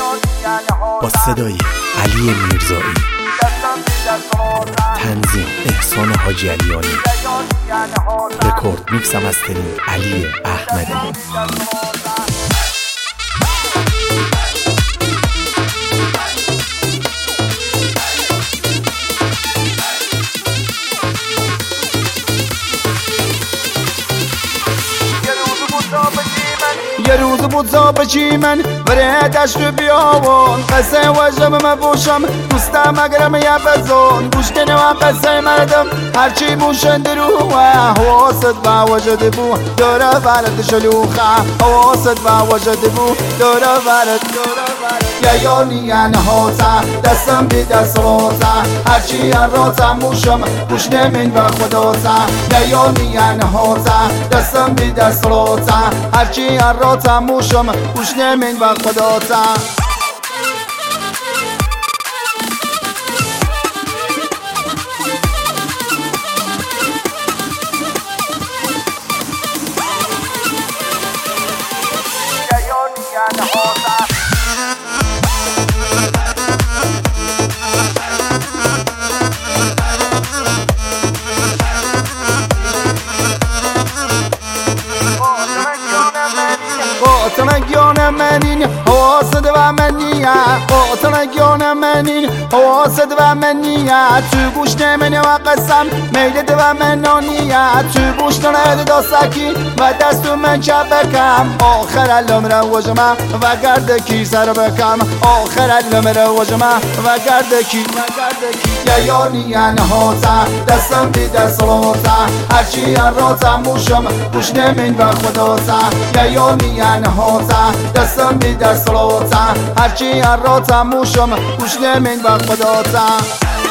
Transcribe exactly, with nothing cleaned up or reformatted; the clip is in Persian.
با صدای علی میرزایی، تنظیم احسان حاجی علیانی، رکورد میکس هم از تنین علی احمدی. یه روز بود زاب چی من بره دشت بیابون، قصه وجب مبوشم دوستم اگرم یه بزن گوش کنه و قصه مردم هرچی بوشن دروه حواست و وجد بو دوره ورد شلوخه حواست و وجد بو دوره ورد یا یانی انهاتا دستم بی دست روتا هرچی انراتا موشم گوش نمین و خداتا یا یانی انهاتا دستم بی دست روتا هرچی انراتا موشم گوش نمین و خداتا. قاطنگیان منین حواست و منیه قاطنگیان منین حواست و منیه تو گوش نمینه و قسم میلت و منانیه تو گوش نمینه داستکی و دستو من چپ بکم آخر الامر وجمه و گردکی سر بکم آخر الامر وجمه و گردکی یا یانی انهاتا دستم بی دست روتا هرچی انراتا موشم گوش نمین و خداتا یا یانی انهاتا دستم بی دست روتا هرچی انراتا موشم گوش نمین و خداتا.